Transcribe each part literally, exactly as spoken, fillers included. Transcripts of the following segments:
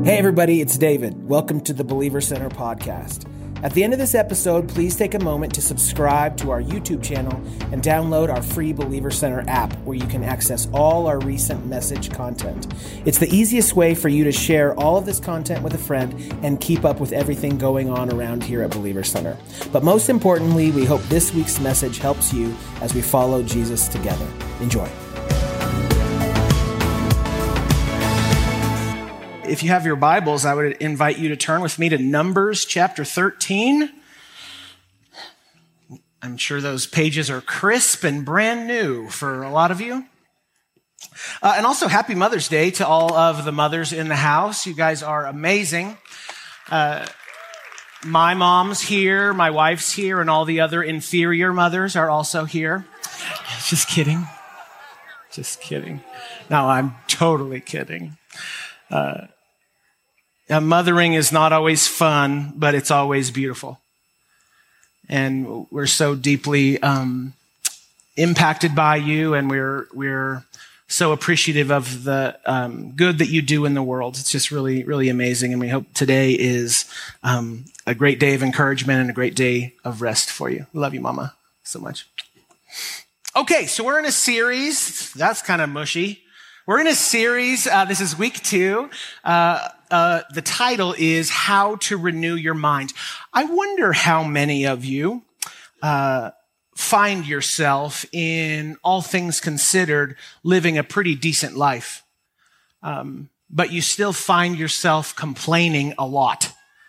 Hey everybody, it's David. Welcome to the Believer Center podcast. At the end of this episode, please take a moment to subscribe to our YouTube channel and download our free Believer Center app where you can access all our recent message content. It's the easiest way for you to share all of this content with a friend and keep up with everything going on around here at Believer Center. But most importantly, we hope this week's message helps you as we follow Jesus together. Enjoy. If you have your Bibles, I would invite you to turn with me to Numbers chapter thirteen. I'm sure those pages are crisp and brand new for a lot of you. Uh, and also, happy Mother's Day to all of the mothers in the house. You guys are amazing. Uh, my mom's here, my wife's here, and all the other inferior mothers are also here. Just kidding. Just kidding. No, I'm totally kidding. Uh, Uh, mothering is not always fun, but it's always beautiful. And we're so deeply um, impacted by you, and we're we're so appreciative of the um, good that you do in the world. It's just really, really amazing, and we hope today is um, a great day of encouragement and a great day of rest for you. We love you, Mama, so much. Okay, so we're in a series. That's kind of mushy. We're in a series. Uh, this is week two. Uh, uh, the title is How to Renew Your Mind. I wonder how many of you uh, find yourself, in all things considered, living a pretty decent life, um, but you still find yourself complaining a lot.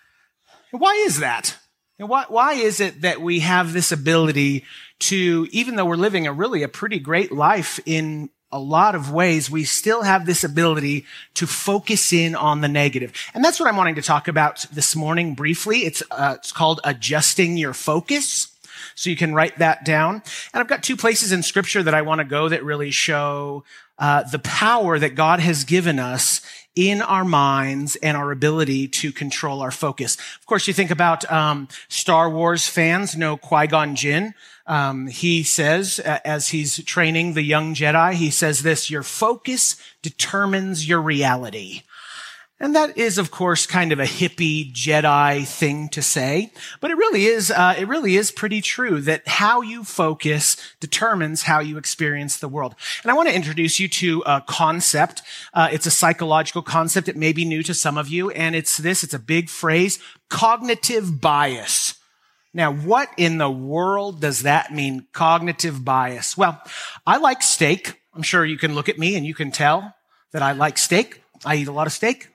Why is that? And why, why is it that we have this ability to, even though we're living a really a pretty great life in a lot of ways, we still have this ability to focus in on the negative. And that's what I'm wanting to talk about this morning briefly. It's, uh, it's called adjusting your focus. So you can write that down. And I've got two places in scripture that I want to go that really show uh, the power that God has given us in our minds and our ability to control our focus. Of course, you think about um, Star Wars fans know Qui-Gon Jinn. Um, he says, uh, as he's training the young Jedi, he says this: your focus determines your reality. And that is, of course, kind of a hippie Jedi thing to say, but it really is, uh, it really is pretty true that how you focus determines how you experience the world. And I want to introduce you to a concept. Uh, it's a psychological concept. It may be new to some of you, and it's this, it's a big phrase: cognitive bias. Now, what in the world does that mean, cognitive bias? Well, I like steak. I'm sure you can look at me and you can tell that I like steak. I eat a lot of steak.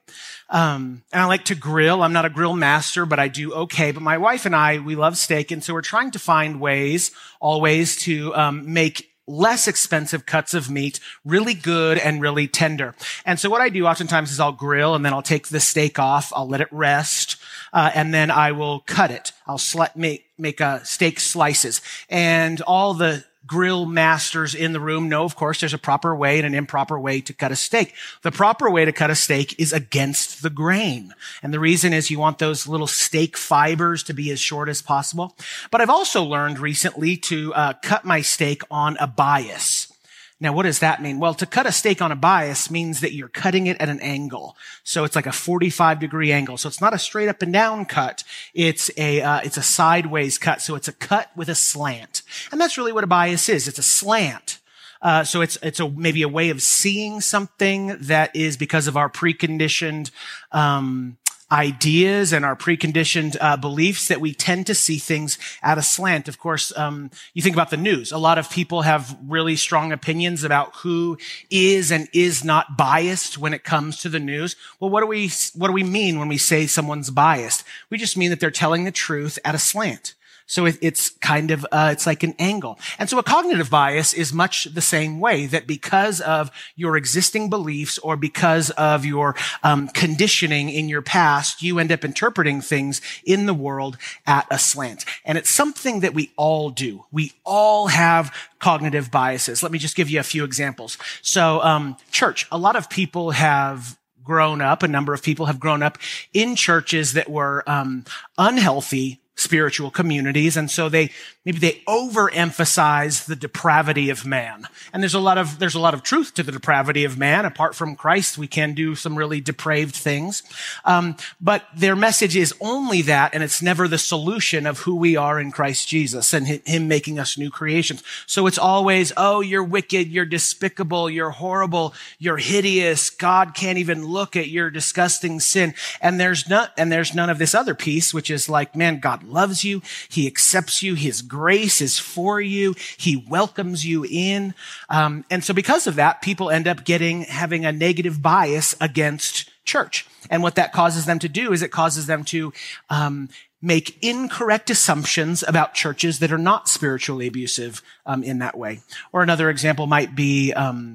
Um, and I like to grill. I'm not a grill master, but I do okay. But my wife and I, we love steak. And so we're trying to find ways, always, to um, make less expensive cuts of meat really good and really tender. And so what I do oftentimes is I'll grill, and then I'll take the steak off. I'll let it rest. Uh, and then I will cut it. I'll sli- make, make uh, steak slices. And all the grill masters in the room know, of course, there's a proper way and an improper way to cut a steak. The proper way to cut a steak is against the grain. And the reason is you want those little steak fibers to be as short as possible. But I've also learned recently to uh, cut my steak on a bias. Now, what does that mean? Well, to cut a steak on a bias means that you're cutting it at an angle. So it's like a forty-five degree angle. So it's not a straight up and down cut. It's a, uh, it's a sideways cut. So it's a cut with a slant. And that's really what a bias is. It's a slant. Uh, so it's, it's a, maybe a way of seeing something that is because of our preconditioned, um, ideas and our preconditioned uh, beliefs that we tend to see things at a slant. Of course, um, you think about the news. A lot of people have really strong opinions about who is and is not biased when it comes to the news. Well, what do we what do we mean when we say someone's biased? We just mean that they're telling the truth at a slant. So it, it's kind of, uh, it's like an angle. And so a cognitive bias is much the same way, that because of your existing beliefs or because of your um, conditioning in your past, you end up interpreting things in the world at a slant. And it's something that we all do. We all have cognitive biases. Let me just give you a few examples. So um, church, a lot of people have grown up, a number of people have grown up in churches that were um, unhealthy spiritual communities. And so they maybe they overemphasize the depravity of man. And there's a lot of, there's a lot of truth to the depravity of man. Apart from Christ, we can do some really depraved things. Um, but their message is only that, and it's never the solution of who we are in Christ Jesus and him making us new creations. So it's always, oh, you're wicked, you're despicable, you're horrible, you're hideous. God can't even look at your disgusting sin. And there's not, and there's none of this other piece, which is like, man, God loves you. He accepts you. His grace is for you. He welcomes you in. Um, and so because of that, people end up getting, having a negative bias against church. And what that causes them to do is it causes them to, um, make incorrect assumptions about churches that are not spiritually abusive, um, in that way. Or another example might be, um,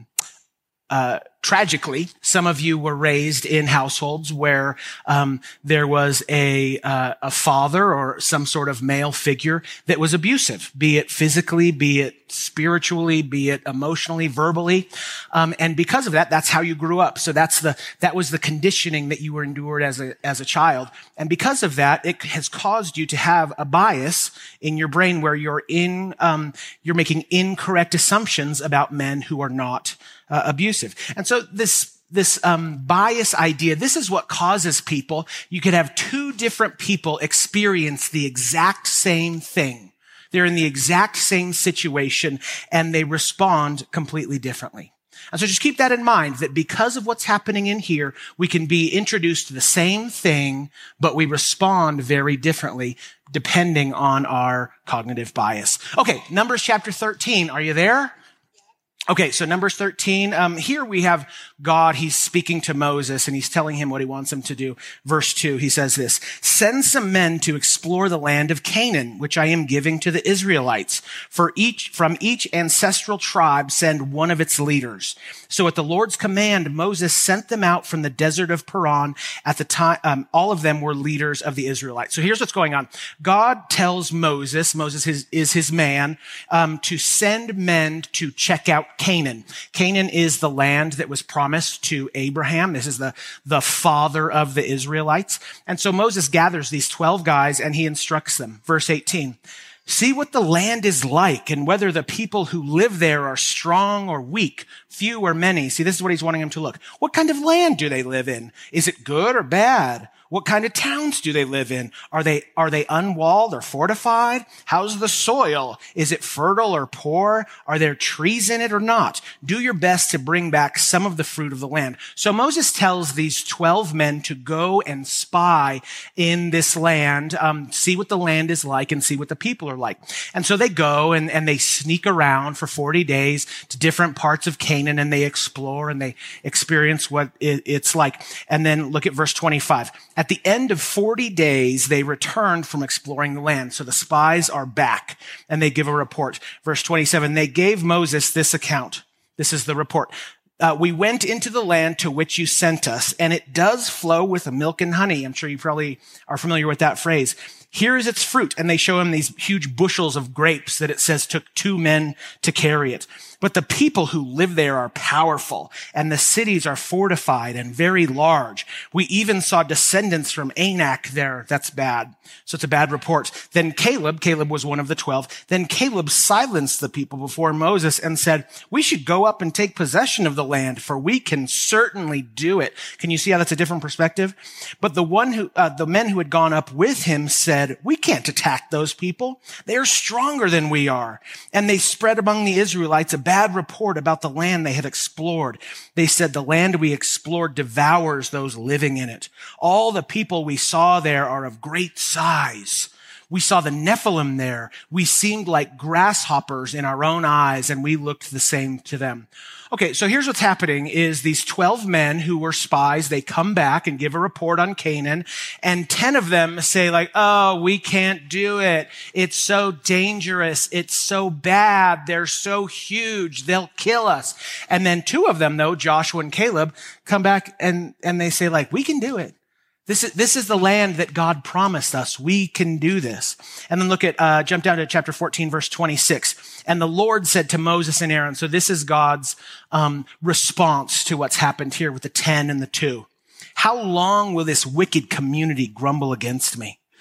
uh, tragically, some of you were raised in households where um, there was a uh, a father or some sort of male figure that was abusive, be it physically, be it spiritually, be it emotionally, verbally, um, and because of that, that's how you grew up. So that's the that was the conditioning that you were endured as a as a child, and because of that, it has caused you to have a bias in your brain where you're in um, you're making incorrect assumptions about men who are not uh, abusive, and so. So this, this, um, bias idea, this is what causes people. You could have two different people experience the exact same thing. They're in the exact same situation and they respond completely differently. And so just keep that in mind, that because of what's happening in here, we can be introduced to the same thing, but we respond very differently depending on our cognitive bias. Okay, Numbers chapter thirteen. Are you there? Okay, so Numbers thirteen, um, here we have God, he's speaking to Moses and he's telling him what he wants him to do. Verse two, he says this, send some men to explore the land of Canaan, which I am giving to the Israelites. For each, from each ancestral tribe, send one of its leaders. So at the Lord's command, Moses sent them out from the desert of Paran. At the time, um, all of them were leaders of the Israelites. So here's what's going on. God tells Moses, Moses is, is his man, um, to send men to check out Canaan. Canaan is the land that was promised to Abraham. This is the, the father of the Israelites. And so Moses gathers these twelve guys and he instructs them. Verse eighteen. See what the land is like and whether the people who live there are strong or weak, few or many. See, this is what he's wanting them to look. What kind of land do they live in? Is it good or bad? What kind of towns do they live in? Are they, are they unwalled or fortified? How's the soil? Is it fertile or poor? Are there trees in it or not? Do your best to bring back some of the fruit of the land. So Moses tells these twelve men to go and spy in this land, um, see what the land is like and see what the people are like. And so they go and, and they sneak around for forty days to different parts of Canaan and they explore and they experience what it, it's like. And then look at verse twenty-five. At the end of forty days, they returned from exploring the land. So the spies are back and they give a report. Verse twenty-seven, they gave Moses this account. This is the report. Uh, we went into the land to which you sent us, and it does flow with milk and honey. I'm sure you probably are familiar with that phrase. Here is its fruit. And they show him these huge bushels of grapes that it says took two men to carry it. But the people who live there are powerful, and the cities are fortified and very large. We even saw descendants from Anak there. That's bad. So it's a bad report. Then Caleb, Caleb was one of the twelve. Then Caleb silenced the people before Moses and said, we should go up and take possession of the land, for we can certainly do it. Can you see how that's a different perspective? But the one who, uh, the men who had gone up with him said, we can't attack those people. They are stronger than we are. And they spread among the Israelites a bad report about the land they had explored. They said, the land we explored devours those living in it. All the people we saw there are of great size. We saw the Nephilim there. We seemed like grasshoppers in our own eyes, and we looked the same to them. Okay, so here's what's happening is these twelve men who were spies, they come back and give a report on Canaan, and ten of them say like, oh, we can't do it. It's so dangerous. It's so bad. They're so huge. They'll kill us. And then two of them, though, Joshua and Caleb, come back and, and they say like, we can do it. This is, this is the land that God promised us. We can do this. And then look at, uh, jump down to chapter fourteen, verse twenty-six. And the Lord said to Moses and Aaron, so this is God's, um, response to what's happened here with the ten and the two. How long will this wicked community grumble against me?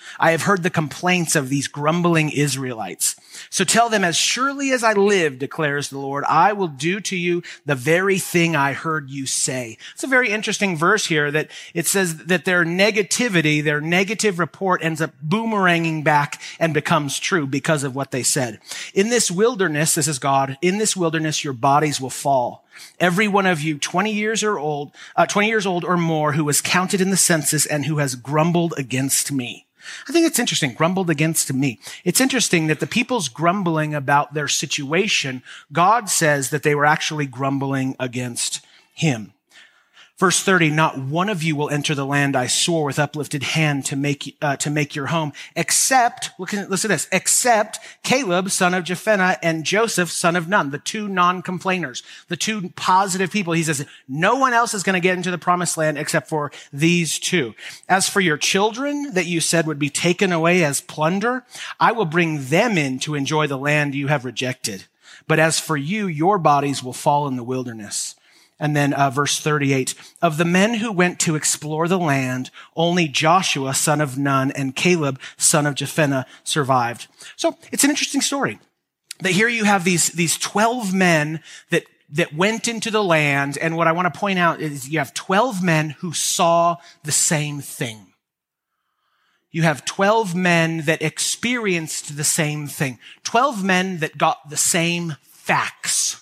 I have heard the complaints of these grumbling Israelites. So tell them, as surely as I live, declares the Lord, I will do to you the very thing I heard you say. It's a very interesting verse here that it says that their negativity, their negative report ends up boomeranging back and becomes true because of what they said. In this wilderness, this is God, in this wilderness, your bodies will fall. Every one of you, twenty years or old, uh, twenty years old or more, who was counted in the census and who has grumbled against me. I think it's interesting, grumbled against me. It's interesting that the people's grumbling about their situation, God says that they were actually grumbling against him. Verse thirty, not one of you will enter the land I swore with uplifted hand to make, uh, to make your home, except, look at, listen to this, except Caleb, son of Jephunneh, and Joseph, son of Nun, the two non-complainers, the two positive people. He says, no one else is going to get into the promised land except for these two. As for your children that you said would be taken away as plunder, I will bring them in to enjoy the land you have rejected. But as for you, your bodies will fall in the wilderness. And then uh, verse thirty-eight, of the men who went to explore the land, only Joshua, son of Nun, and Caleb, son of Jephunneh, survived. So it's an interesting story that here you have these, these twelve men that, that went into the land. And what I want to point out is you have twelve men who saw the same thing. You have twelve men that experienced the same thing. twelve men that got the same facts.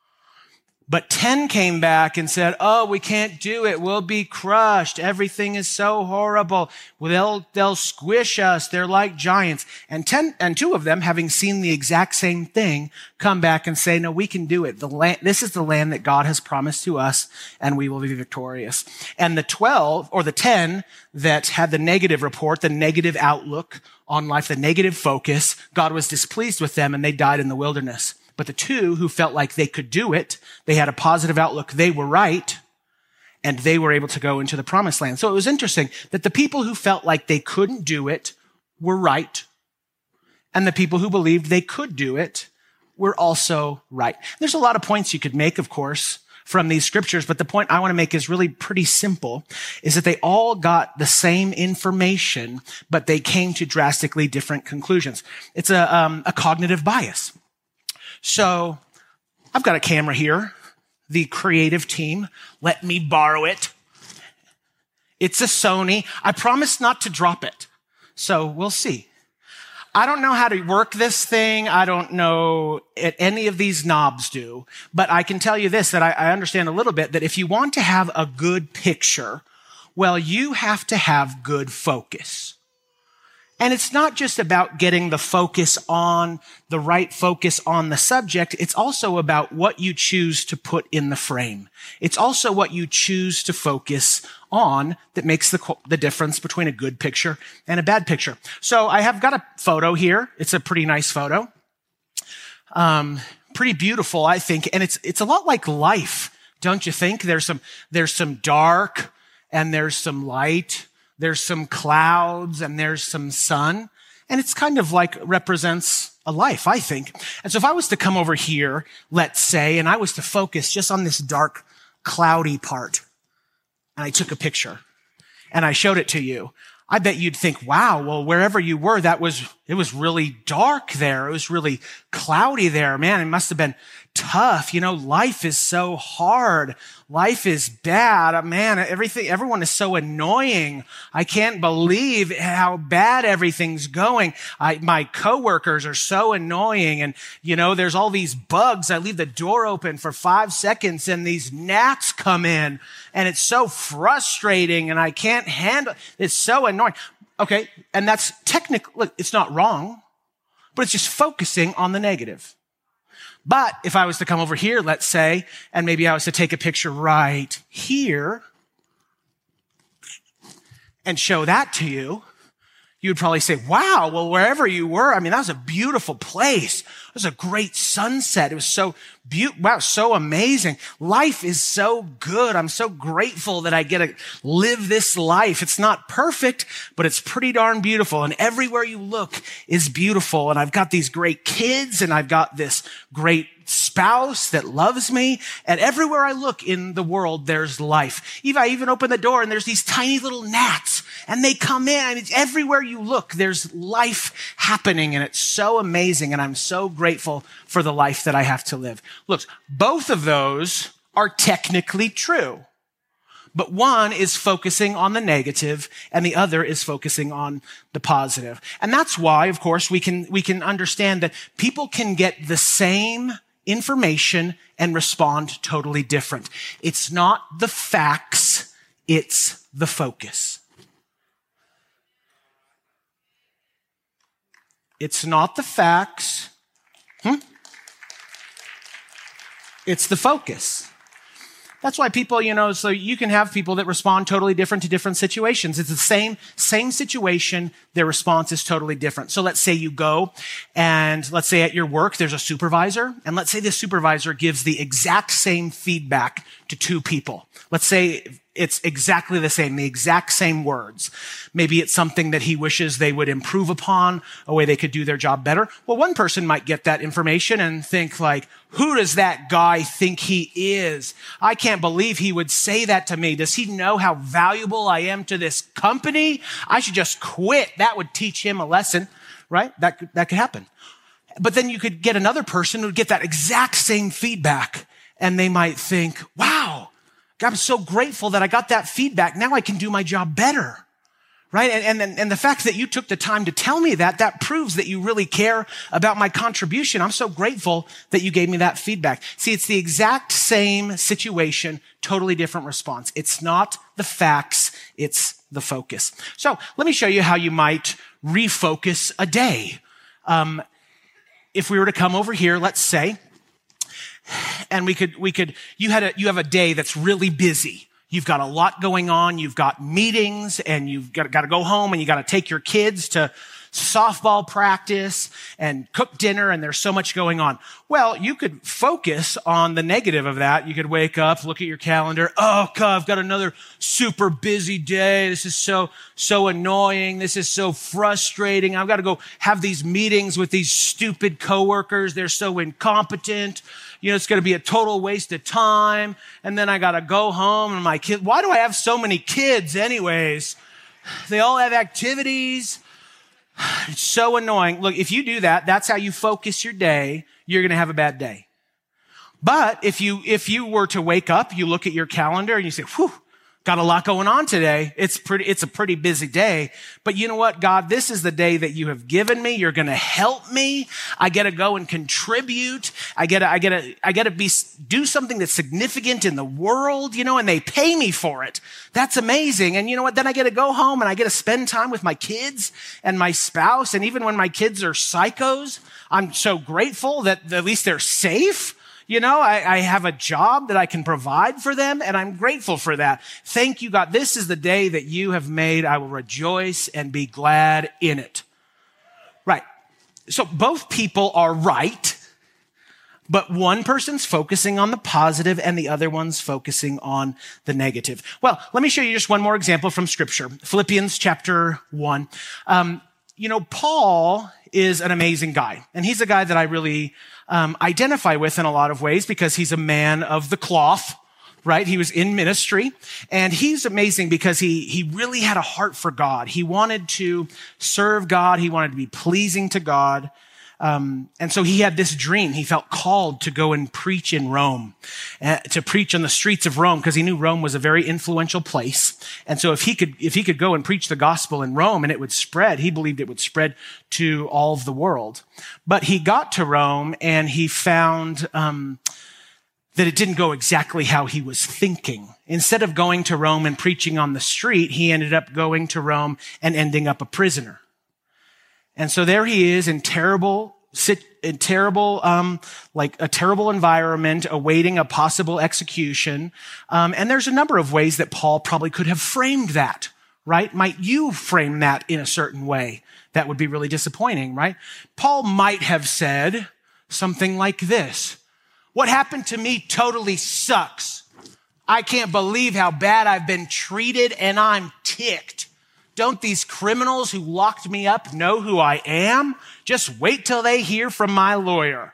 But ten came back and said, oh, we can't do it. We'll be crushed. Everything is so horrible. Well, they'll, they'll squish us. They're like giants. And ten, and two of them, having seen the exact same thing, come back and say, no, we can do it. The land, this is the land that God has promised to us, and we will be victorious. And the twelve, or the ten that had the negative report, the negative outlook on life, the negative focus, God was displeased with them, and they died in the wilderness. But the two who felt like they could do it, they had a positive outlook, they were right, and they were able to go into the promised land. So it was interesting that the people who felt like they couldn't do it were right, and the people who believed they could do it were also right. There's a lot of points you could make, of course, from these scriptures, but the point I want to make is really pretty simple, is that they all got the same information, but they came to drastically different conclusions. It's a, um, a cognitive bias. So I've got a camera here, the creative team. Let me borrow it. It's a Sony. I promise not to drop it. So we'll see. I don't know how to work this thing. I don't know what any of these knobs do, but I can tell you this, that I, I understand a little bit that if you want to have a good picture, well, you have to have good focus. And it's not just about getting the focus on, the right focus on the subject. It's also about what you choose to put in the frame. It's also what you choose to focus on that makes the, the difference between a good picture and a bad picture. So I have got a photo here. It's a pretty nice photo. Um, pretty beautiful, I think. And it's, it's a lot like life, don't you think? There's some, there's some dark and there's some light. There's some clouds and there's some sun. And it's kind of like represents a life, I think. And so if I was to come over here, let's say, and I was to focus just on this dark, cloudy part, and I took a picture and I showed it to you, I bet you'd think, wow, well, wherever you were, that was, it was really dark there. It was really cloudy there. Man, it must have been tough. You know, life is so hard. Life is bad. Man, everything, everyone is so annoying. I can't believe how bad everything's going. I, my coworkers are so annoying. And, you know, there's all these bugs. I leave the door open for five seconds and these gnats come in and it's so frustrating and I can't handle it. It's so annoying. Okay. And that's technically, it's not wrong, but it's just focusing on the negative. But if I was to come over here, let's say, and maybe I was to take a picture right here and show that to you, you would probably say, wow, well, wherever you were, I mean, that was a beautiful place. It was a great sunset. It was so beautiful. Wow, so amazing. Life is so good. I'm so grateful that I get to live this life. It's not perfect, but it's pretty darn beautiful. And everywhere you look is beautiful. And I've got these great kids and I've got this great spouse that loves me. And everywhere I look in the world, there's life. Even I even open the door and there's these tiny little gnats and they come in. I mean, everywhere you look, there's life happening, and it's so amazing, and I'm so grateful for the life that I have to live. Look, both of those are technically true, but one is focusing on the negative, and the other is focusing on the positive. And that's why, of course, we can, we can understand that people can get the same information and respond totally different. It's not the facts, it's the focus. It's not the facts. Hmm? It's the focus. That's why people, you know, so you can have people that respond totally different to different situations. It's the same, same situation. Their response is totally different. So let's say you go and let's say at your work, there's a supervisor. And let's say this supervisor gives the exact same feedback to two people. Let's say it's exactly the same, the exact same words. Maybe it's something that he wishes they would improve upon, a way they could do their job better. Well, one person might get that information and think like, who does that guy think he is? I can't believe he would say that to me. Does he know how valuable I am to this company? I should just quit. That would teach him a lesson, right? That could, that could happen. But then you could get another person who would get that exact same feedback, and they might think, wow, God, I'm so grateful that I got that feedback. Now I can do my job better, right? And, and, and the fact that you took the time to tell me that, that proves that you really care about my contribution. I'm so grateful that you gave me that feedback. See, it's the exact same situation, totally different response. It's not the facts, it's the focus. So let me show you how you might refocus a day. Um, if we were to come over here, let's say, and we could, we could, you had a, you have a day that's really busy. You've got a lot going on. You've got meetings, and you've got, got to go home, and you got to take your kids to softball practice and cook dinner, and there's so much going on. Well, you could focus on the negative of that. You could wake up, look at your calendar. Oh, God, I've got another super busy day. This is so, so annoying. This is so frustrating. I've got to go have these meetings with these stupid coworkers. They're so incompetent. You know, it's going to be a total waste of time. And then I got to go home, and my kid, why do I have so many kids anyways? They all have activities. It's so annoying. Look, if you do that, that's how you focus your day. You're going to have a bad day. But if you, if you were to wake up, you look at your calendar and you say, whew, got a lot going on today. It's pretty, it's a pretty busy day. But you know what, God, this is the day that you have given me. You're going to help me. I get to go and contribute. I get to, I get to, I get to be, do something that's significant in the world, you know, and they pay me for it. That's amazing. And you know what? Then I get to go home and I get to spend time with my kids and my spouse. And even when my kids are psychos, I'm so grateful that at least they're safe. You know, I, I have a job that I can provide for them, and I'm grateful for that. Thank you, God. This is the day that you have made. I will rejoice and be glad in it. Right. So both people are right, but one person's focusing on the positive and the other one's focusing on the negative. Well, let me show you just one more example from Scripture. Philippians chapter one. Um, you know, Paul is an amazing guy, and he's a guy that I really um, identify with in a lot of ways because he's a man of the cloth, right? He was in ministry, and he's amazing because he he really had a heart for God. He wanted to serve God. He wanted to be pleasing to God. Um, and so he had this dream. He felt called to go and preach in Rome, uh, to preach on the streets of Rome, because he knew Rome was a very influential place. And so if he could, if he could go and preach the gospel in Rome and it would spread, he believed it would spread to all of the world. But he got to Rome and he found, um, that it didn't go exactly how he was thinking. Instead of going to Rome and preaching on the street, he ended up going to Rome and ending up a prisoner. And so there he is in terrible, in terrible, um, like a terrible environment, awaiting a possible execution. Um, and there's a number of ways that Paul probably could have framed that, right? Might you frame that in a certain way? That would be really disappointing, right? Paul might have said something like this: "What happened to me totally sucks. I can't believe how bad I've been treated, and I'm ticked. Don't these criminals who locked me up know who I am? Just wait till they hear from my lawyer."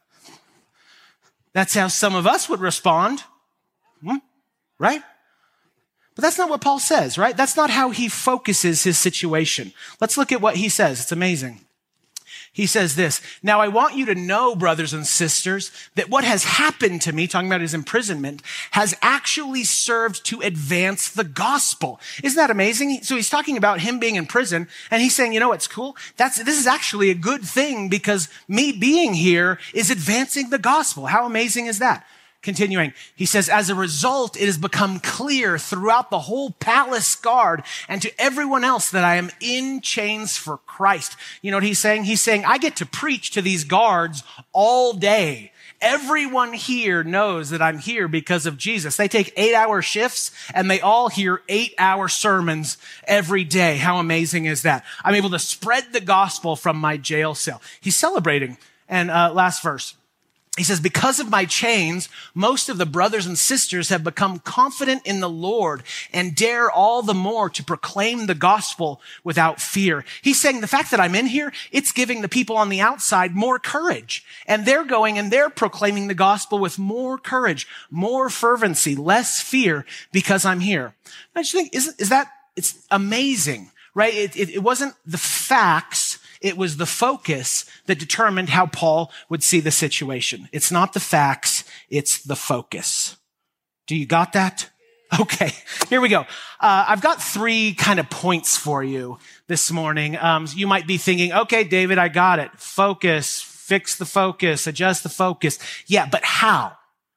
That's how some of us would respond, hmm? Right? But that's not what Paul says, right? That's not how he focuses his situation. Let's look at what he says. It's amazing. He says this, now I want you to know, brothers and sisters, that what has happened to me, talking about his imprisonment, has actually served to advance the gospel. Isn't that amazing? So he's talking about him being in prison, and he's saying, you know what's cool? That's, this is actually a good thing because me being here is advancing the gospel. How amazing is that? Continuing, he says, as a result, it has become clear throughout the whole palace guard and to everyone else that I am in chains for Christ. You know what he's saying? He's saying, I get to preach to these guards all day. Everyone here knows that I'm here because of Jesus. They take eight hour shifts and they all hear eight hour sermons every day. How amazing is that? I'm able to spread the gospel from my jail cell. He's celebrating. And uh, last verse. He says, because of my chains, most of the brothers and sisters have become confident in the Lord and dare all the more to proclaim the gospel without fear. He's saying the fact that I'm in here, it's giving the people on the outside more courage. And they're going and they're proclaiming the gospel with more courage, more fervency, less fear because I'm here. I just think, is, is that, it's amazing, right? It, it, it wasn't the facts. It was the focus that determined how Paul would see the situation. It's not the facts, it's the focus. Do you got that? Okay, here we go. Uh, I've got three kind of points for you this morning. Um, you might be thinking, okay, David, I got it. Focus, fix the focus, adjust the focus. Yeah, but how?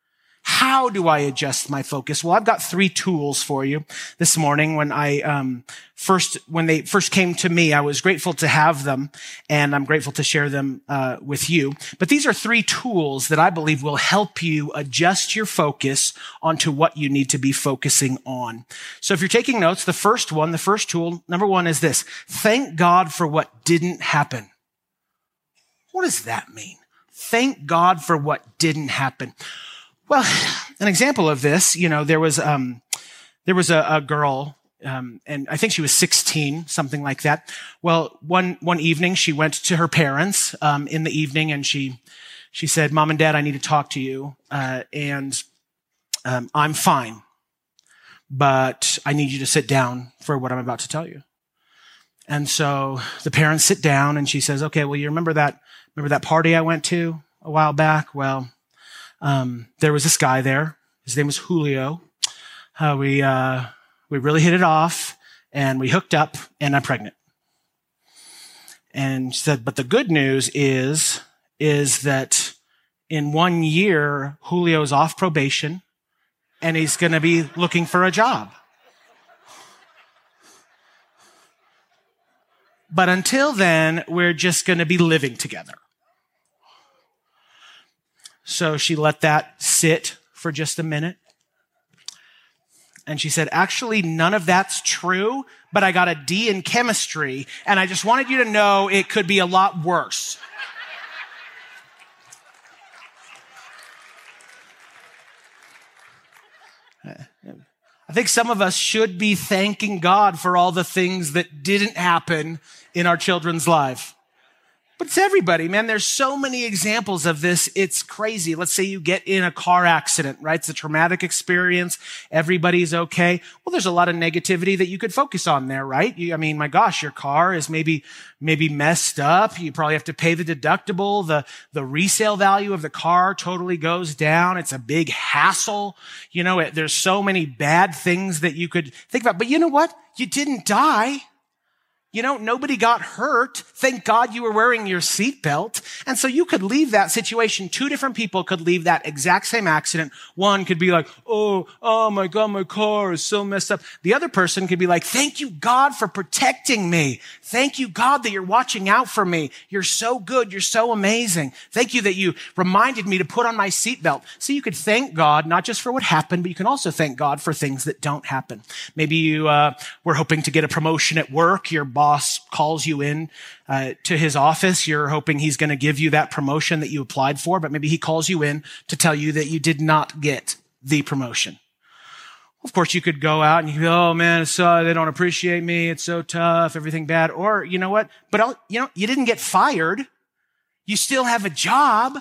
How do I adjust my focus? Well, I've got three tools for you this morning. When I um, first, when they first came to me, I was grateful to have them, and I'm grateful to share them uh, with you. But these are three tools that I believe will help you adjust your focus onto what you need to be focusing on. So, if you're taking notes, the first one, the first tool, number one, is this: thank God for what didn't happen. What does that mean? Thank God for what didn't happen. Well, an example of this, you know, there was um, there was a, a girl, um, and I think she was sixteen, something like that. Well, one one evening, she went to her parents um, in the evening, and she she said, "Mom and Dad, I need to talk to you, uh, and um, I'm fine, but I need you to sit down for what I'm about to tell you." And so the parents sit down, and she says, "Okay, well, you remember that remember that party I went to a while back? Well." Um, there was this guy there. His name was Julio. Uh, we, uh, we really hit it off and we hooked up and I'm pregnant. And she said, but the good news is, is that in one year, Julio's off probation and he's going to be looking for a job. But until then, we're just going to be living together. So she let that sit for just a minute. And she said, actually, none of that's true, but I got a D in chemistry, and I just wanted you to know it could be a lot worse. I think some of us should be thanking God for all the things that didn't happen in our children's life. But it's everybody, man. There's so many examples of this. It's crazy. Let's say you get in a car accident, right? It's a traumatic experience. Everybody's okay. Well, there's a lot of negativity that you could focus on there, right? You, I mean, my gosh, your car is maybe, maybe messed up. You probably have to pay the deductible. The, the resale value of the car totally goes down. It's a big hassle. You know, it, there's so many bad things that you could think about. But you know what? You didn't die. You know, nobody got hurt. Thank God you were wearing your seatbelt. And so you could leave that situation. Two different people could leave that exact same accident. One could be like, oh, oh my God, my car is so messed up. The other person could be like, thank you, God, for protecting me. Thank you, God, that you're watching out for me. You're so good. You're so amazing. Thank you that you reminded me to put on my seatbelt. So you could thank God, not just for what happened, but you can also thank God for things that don't happen. Maybe you uh, were hoping to get a promotion at work. Your boss calls you in uh, to his office. You're hoping he's going to give you that promotion that you applied for, but maybe he calls you in to tell you that you did not get the promotion. Of course, you could go out and you go, oh man, it's so, they don't appreciate me. It's so tough, everything bad. Or you know what? But I'll, you know, you didn't get fired. You still have a job.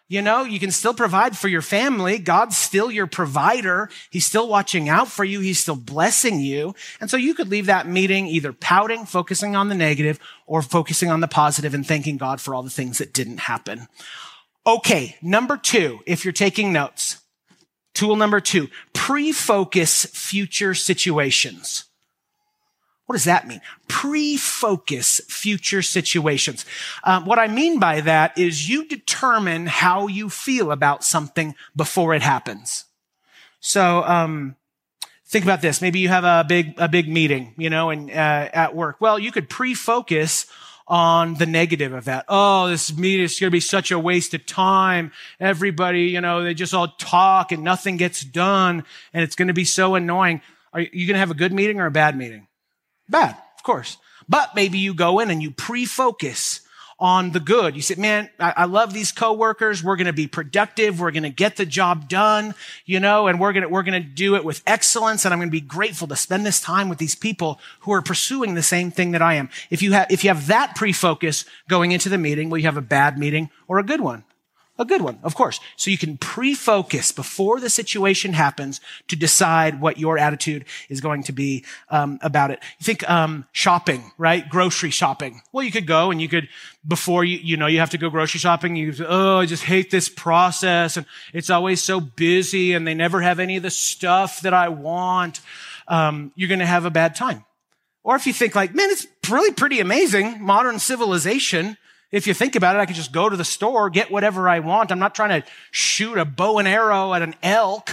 You know, you can still provide for your family. God's still your provider. He's still watching out for you. He's still blessing you. And so you could leave that meeting either pouting, focusing on the negative, or focusing on the positive and thanking God for all the things that didn't happen. Okay, number two, if you're taking notes, tool number two, pre-focus future situations. What does that mean? Pre-focus future situations. Um, what I mean by that is you determine how you feel about something before it happens. So um, think about this. Maybe you have a big a big meeting, you know, and uh, at work. Well, you could pre-focus on the negative of that. Oh, this meeting is going to be such a waste of time. Everybody, you know, they just all talk and nothing gets done, and it's going to be so annoying. Are you going to have a good meeting or a bad meeting? Bad, of course. But maybe you go in and you pre-focus on the good. You say, man, I, I love these coworkers. We're going to be productive. We're going to get the job done, you know, and we're going to, we're going to do it with excellence. And I'm going to be grateful to spend this time with these people who are pursuing the same thing that I am. If you have, if you have that pre-focus going into the meeting, will you have a bad meeting or a good one? A good one, of course. So you can pre-focus before the situation happens to decide what your attitude is going to be um, about it. You think um, shopping, right? Grocery shopping. Well, you could go and you could, before you, you know, you have to go grocery shopping. You say, oh, I just hate this process, and it's always so busy, and they never have any of the stuff that I want. Um, you're going to have a bad time. Or if you think like, man, it's really pretty amazing, modern civilization. If you think about it, I could just go to the store, get whatever I want. I'm not trying to shoot a bow and arrow at an elk.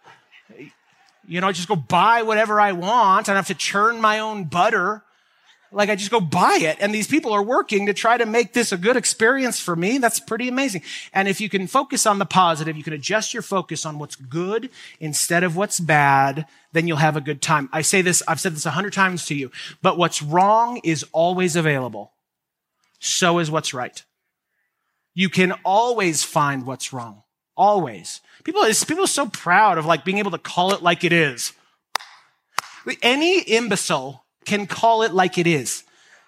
You know, I just go buy whatever I want. I don't have to churn my own butter. Like, I just go buy it. And these people are working to try to make this a good experience for me. That's pretty amazing. And if you can focus on the positive, you can adjust your focus on what's good instead of what's bad, then you'll have a good time. I say this, I've said this a hundred times to you, but what's wrong is always available. So is what's right. You can always find what's wrong. Always. People, people are so proud of like being able to call it like it is. Any imbecile can call it like it is.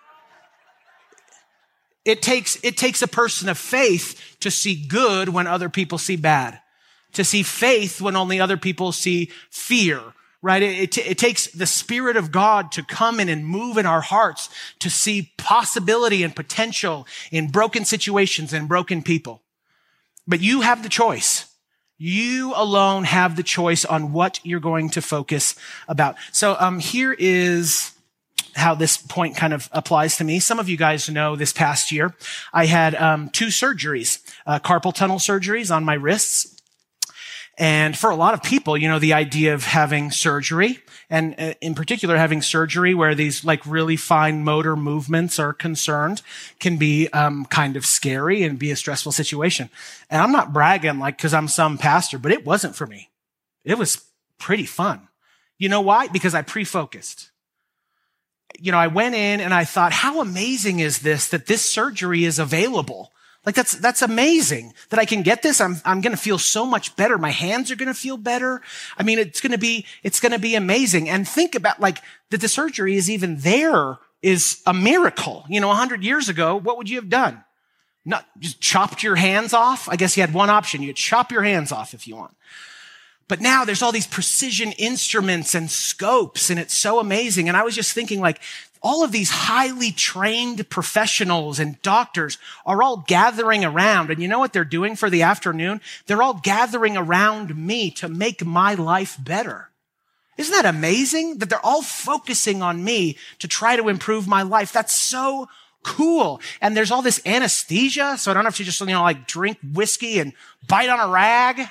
It takes, it takes a person of faith to see good when other people see bad, to see faith when only other people see fear. Right? It, it, it takes the Spirit of God to come in and move in our hearts to see possibility and potential in broken situations and broken people. But you have the choice. You alone have the choice on what you're going to focus about. So um, here is how this point kind of applies to me. Some of you guys know this past year, I had um, two surgeries, uh, carpal tunnel surgeries on my wrists. And for a lot of people, you know, the idea of having surgery, and uh, in particular having surgery where these like really fine motor movements are concerned, can be um, kind of scary and be a stressful situation. And I'm not bragging like because I'm some pastor, but it wasn't for me. It was pretty fun. You know why? Because I pre-focused. You know, I went in and I thought, how amazing is this that this surgery is available? Like that's, that's amazing that I can get this. I'm, I'm going to feel so much better. My hands are going to feel better. I mean, it's going to be, it's going to be amazing. And think about like that the surgery is even there is a miracle. You know, a hundred years ago, what would you have done? Not just chopped your hands off. I guess you had one option. You could chop your hands off if you want. But now there's all these precision instruments and scopes, and it's so amazing. And I was just thinking like, all of these highly trained professionals and doctors are all gathering around. And you know what they're doing for the afternoon? They're all gathering around me to make my life better. Isn't that amazing that they're all focusing on me to try to improve my life? That's so cool. And there's all this anesthesia, so I don't have to just, you know, like drink whiskey and bite on a rag.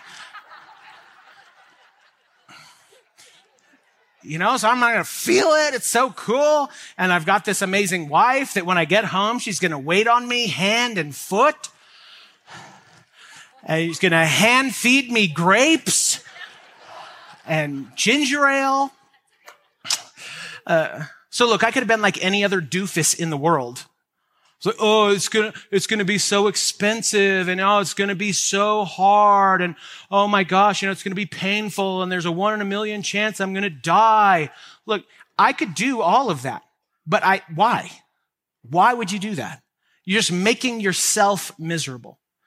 You know, so I'm not going to feel it. It's so cool. And I've got this amazing wife that when I get home, she's going to wait on me hand and foot. And she's going to hand feed me grapes and ginger ale. Uh, so look, I could have been like any other doofus in the world. It's like, oh, it's gonna, it's gonna be so expensive, and oh, it's gonna be so hard, and oh my gosh, you know, it's gonna be painful, and there's a one in a million chance I'm gonna die. Look, I could do all of that, but I, why? Why would you do that? You're just making yourself miserable.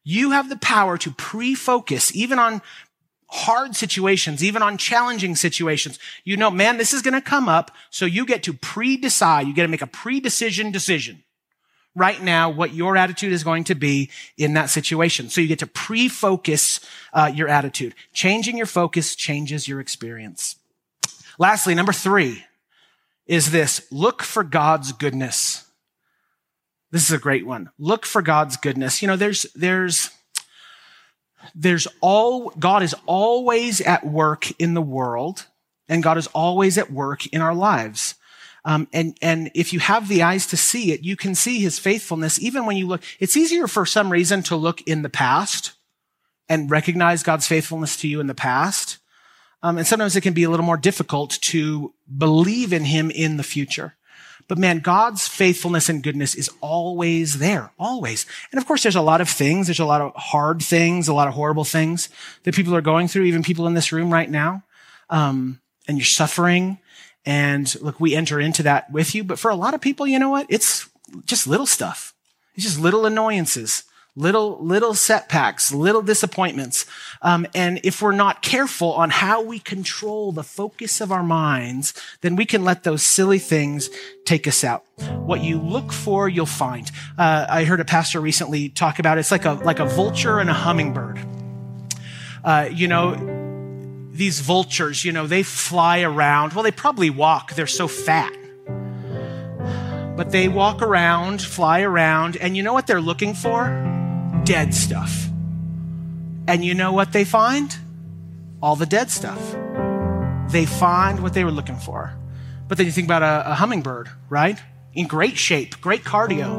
You have the power to pre-focus even on hard situations, even on challenging situations. You know, man, this is going to come up. So you get to pre-decide. You get to make a pre-decision decision right now what your attitude is going to be in that situation. So you get to pre-focus uh, your attitude. Changing your focus changes your experience. Lastly, number three is this: look for God's goodness. This is a great one. Look for God's goodness. You know, there's, there's, there's all, God is always at work in the world, and God is always at work in our lives. Um, and, and if you have the eyes to see it, you can see his faithfulness. Even when you look, it's easier for some reason to look in the past and recognize God's faithfulness to you in the past. Um, and sometimes it can be a little more difficult to believe in him in the future. But man, God's faithfulness and goodness is always there, always. And of course, there's a lot of things. There's a lot of hard things, a lot of horrible things that people are going through, even people in this room right now. Um, and you're suffering. And look, we enter into that with you. But for a lot of people, you know what? It's just little stuff. It's just little annoyances, little, little setbacks, little disappointments. Um, and if we're not careful on how we control the focus of our minds, then we can let those silly things take us out. What you look for, you'll find. Uh, I heard a pastor recently talk about it. It's like a, like a vulture and a hummingbird. Uh, you know, these vultures, you know, they fly around. Well, they probably walk. They're so fat. But they walk around, fly around, and you know what they're looking for? Dead stuff. And you know what they find? All the dead stuff. They find what they were looking for. But then you think about a, a hummingbird, right? In great shape, great cardio.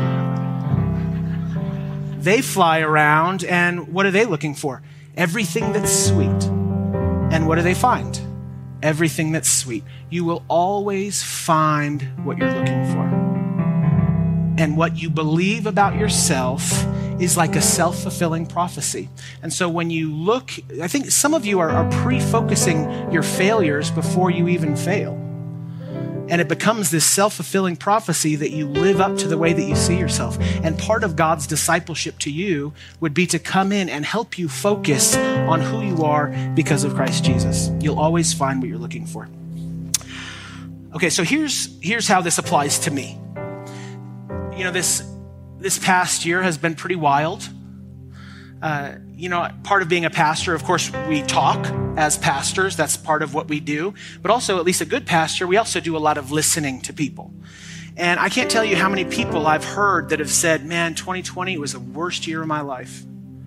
They fly around, and what are they looking for? Everything that's sweet. And what do they find? Everything that's sweet. You will always find what you're looking for. And what you believe about yourself is like a self-fulfilling prophecy. And so when you look, I think some of you are, are pre-focusing your failures before you even fail. And it becomes this self-fulfilling prophecy that you live up to the way that you see yourself. And part of God's discipleship to you would be to come in and help you focus on who you are because of Christ Jesus. You'll always find what you're looking for. Okay, so here's, here's how this applies to me. You know, this, this past year has been pretty wild. Uh, you know, part of being a pastor, of course, we talk as pastors. That's part of what we do. But also, at least a good pastor, we also do a lot of listening to people. And I can't tell you how many people I've heard that have said, man, twenty twenty was the worst year of my life.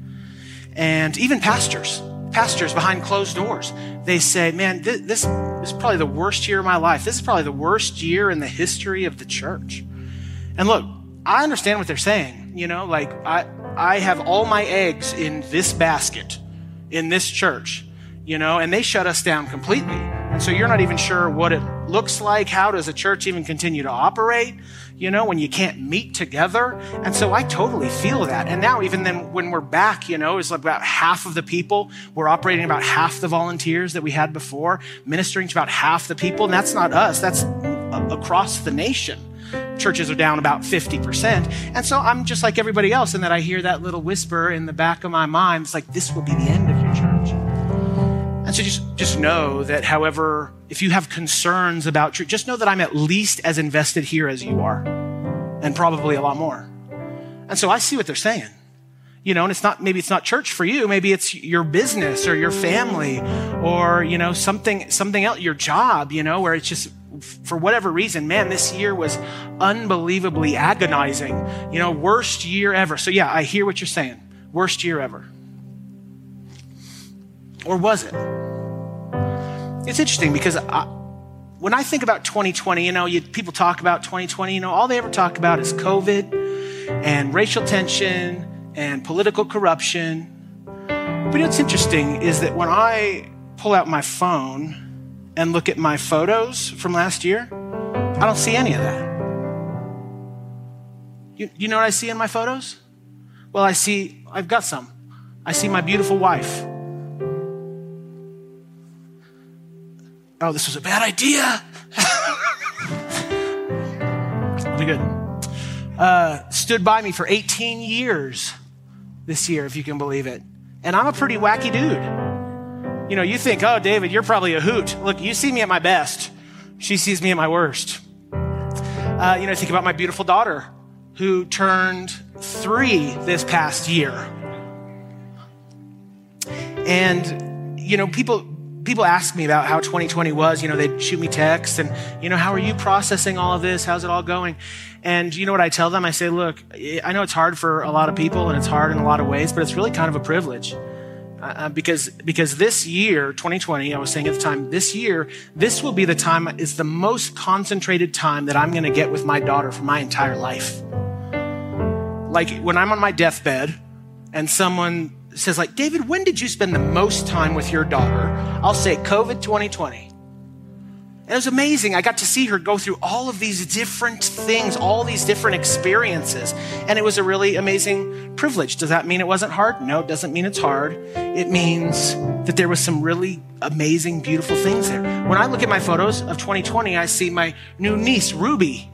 And even pastors, pastors behind closed doors, they say, man, this, this is probably the worst year of my life. This is probably the worst year in the history of the church. And look, I understand what they're saying. You know, like I, I have all my eggs in this basket, in this church, you know, and they shut us down completely. And so you're not even sure what it looks like. How does a church even continue to operate, you know, when you can't meet together? And so I totally feel that. And now even then when we're back, you know, it's like about half of the people. We're operating about half the volunteers that we had before, ministering to about half the people. And that's not us. That's across the nation. Churches are down about fifty percent. And so I'm just like everybody else in that I hear that little whisper in the back of my mind. It's like, this will be the end of your church. And so just, just know that however, if you have concerns about church, just know that I'm at least as invested here as you are, and probably a lot more. And so I see what they're saying. You know, and it's not, maybe it's not church for you. Maybe it's your business or your family or, you know, something, something else, your job, you know, where it's just, for whatever reason, man, this year was unbelievably agonizing. You know, worst year ever. So yeah, I hear what you're saying. Worst year ever. Or was it? It's interesting because I, when I think about twenty twenty, you know, you, people talk about twenty twenty, you know, all they ever talk about is COVID and racial tension and political corruption. But you know what's interesting is that when I pull out my phone and look at my photos from last year, I don't see any of that. You, you know what I see in my photos? Well, I see, I've got some. I see my beautiful wife. Oh, this was a bad idea. It'll be good. Uh, stood by me for eighteen years this year, if you can believe it. And I'm a pretty wacky dude. You know, you think, oh, David, you're probably a hoot. Look, you see me at my best. She sees me at my worst. Uh, you know, think about my beautiful daughter who turned three this past year. And, you know, people people ask me about how twenty twenty was. You know, they'd shoot me texts and, you know, how are you processing all of this? How's it all going? And you know what I tell them? I say, look, I know it's hard for a lot of people and it's hard in a lot of ways, but it's really kind of a privilege. Uh, because because this year, twenty twenty, I was saying at the time, this year, this will be the time, it's the most concentrated time that I'm going to get with my daughter for my entire life. Like when I'm on my deathbed and someone says like, David, when did you spend the most time with your daughter? I'll say COVID twenty twenty. And it was amazing. I got to see her go through all of these different things, all these different experiences. And it was a really amazing privilege. Does that mean it wasn't hard? No, it doesn't mean it's hard. It means that there was some really amazing, beautiful things there. When I look at my photos of twenty twenty, I see my new niece, Ruby,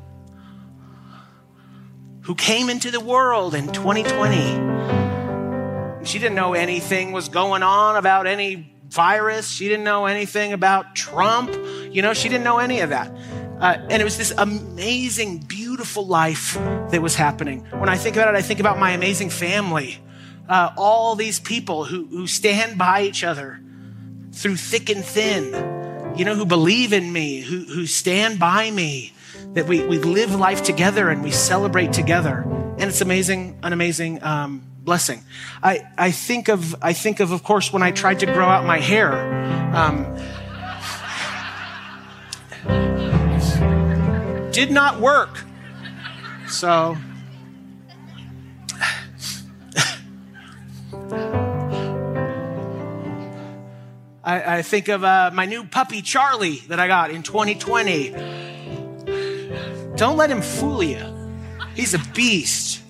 who came into the world in twenty twenty. She didn't know anything was going on about any virus. She didn't know anything about Trump. You know, she didn't know any of that. Uh, and it was this amazing, beautiful life that was happening. When I think about it, I think about my amazing family. Uh, all these people who, who stand by each other through thick and thin, you know, who believe in me, who, who stand by me, that we, we live life together and we celebrate together. And it's amazing, an amazing um, blessing. I, I think of, I think of, of course, when I tried to grow out my hair. Um, did not work. So, I, I think of uh, my new puppy, Charlie, that I got in twenty twenty. Don't let him fool you. He's a beast.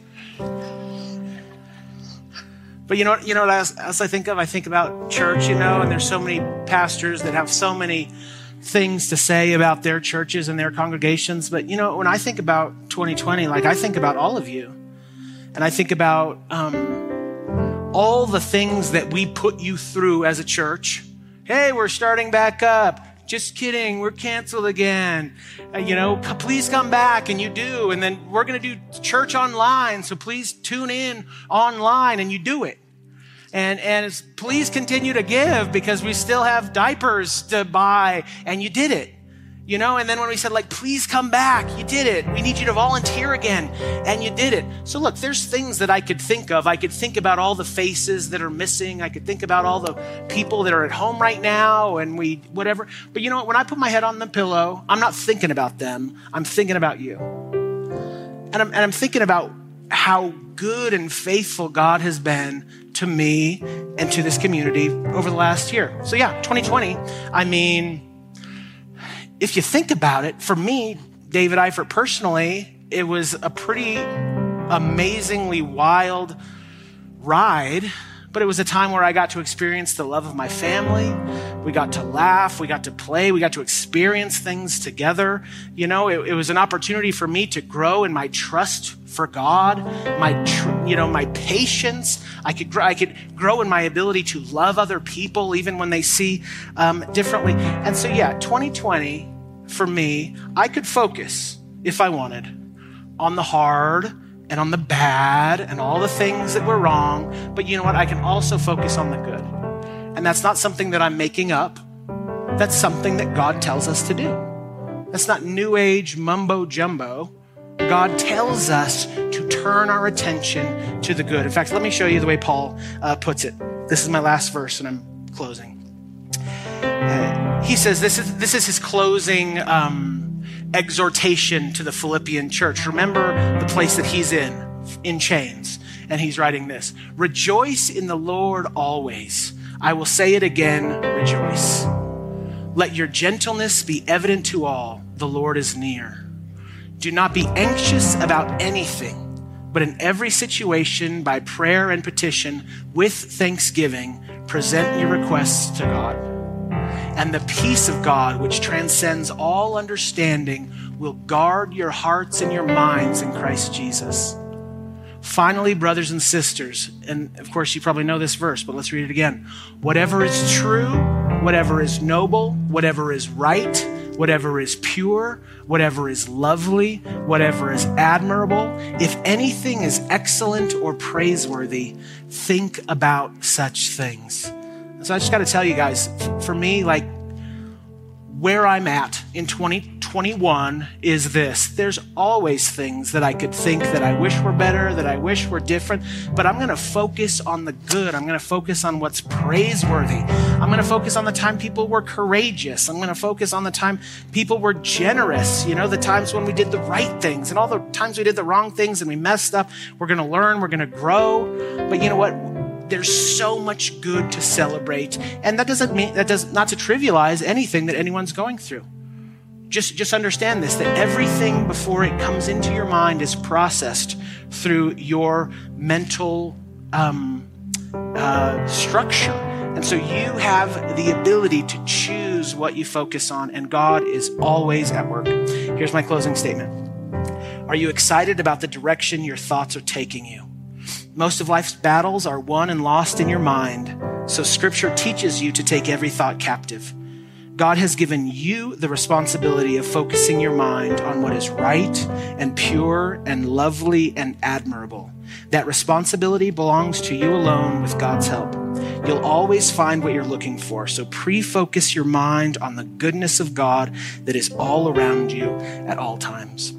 But you know what, you know what else, else I think of? I think about church, you know, and there's so many pastors that have so many things to say about their churches and their congregations. But, you know, when I think about twenty twenty, like I think about all of you. And I think about um, all the things that we put you through as a church. Hey, we're starting back up. Just kidding, we're canceled again. Uh, you know, please come back, and you do. And then we're going to do church online, so please tune in online, and you do it. And and it's, please continue to give because we still have diapers to buy, and you did it. You know, and then when we said, like, please come back, you did it. We need you to volunteer again, and you did it. So look, there's things that I could think of. I could think about all the faces that are missing. I could think about all the people that are at home right now and we, whatever. But you know what? When I put my head on the pillow, I'm not thinking about them. I'm thinking about you. And I'm, and I'm thinking about how good and faithful God has been to me and to this community over the last year. So yeah, twenty twenty, I mean, if you think about it, for me, David Eifert personally, it was a pretty amazingly wild ride, but it was a time where I got to experience the love of my family. We got to laugh, we got to play, we got to experience things together. You know, it, it was an opportunity for me to grow in my trust for God, my, tr- you know, my patience. I could grow, I could grow in my ability to love other people, even when they see um, differently. And so, yeah, twenty twenty for me, I could focus if I wanted on the hard and on the bad and all the things that were wrong. But you know what? I can also focus on the good. And that's not something that I'm making up. That's something that God tells us to do. That's not new age mumbo jumbo. God tells us to turn our attention to the good. In fact, let me show you the way Paul uh, puts it. This is my last verse, and I'm closing. Uh, he says this is this is his closing um, exhortation to the Philippian church. Remember the place that he's in, in chains, and he's writing this: "Rejoice in the Lord always. I will say it again, rejoice. Let your gentleness be evident to all. The Lord is near. Do not be anxious about anything, but in every situation, by prayer and petition, with thanksgiving, present your requests to God. And the peace of God, which transcends all understanding, will guard your hearts and your minds in Christ Jesus. Finally, brothers and sisters, and of course you probably know this verse, but let's read it again. Whatever is true, whatever is noble, whatever is right, whatever is pure, whatever is lovely, whatever is admirable, if anything is excellent or praiseworthy, think about such things. So I just got to tell you guys, for me, like where I'm at in twenty twenty-one is this. There's always things that I could think that I wish were better, that I wish were different, but I'm going to focus on the good. I'm going to focus on what's praiseworthy. I'm going to focus on the time people were courageous. I'm going to focus on the time people were generous. You know, the times when we did the right things and all the times we did the wrong things and we messed up. We're going to learn, we're going to grow. But you know what? There's so much good to celebrate. And that doesn't mean, that does not to trivialize anything that anyone's going through. Just, just understand this, that everything before it comes into your mind is processed through your mental um, uh, structure. And so you have the ability to choose what you focus on, and God is always at work. Here's my closing statement. Are you excited about the direction your thoughts are taking you? Most of life's battles are won and lost in your mind, so Scripture teaches you to take every thought captive. God has given you the responsibility of focusing your mind on what is right and pure and lovely and admirable. That responsibility belongs to you alone with God's help. You'll always find what you're looking for, so pre-focus your mind on the goodness of God that is all around you at all times.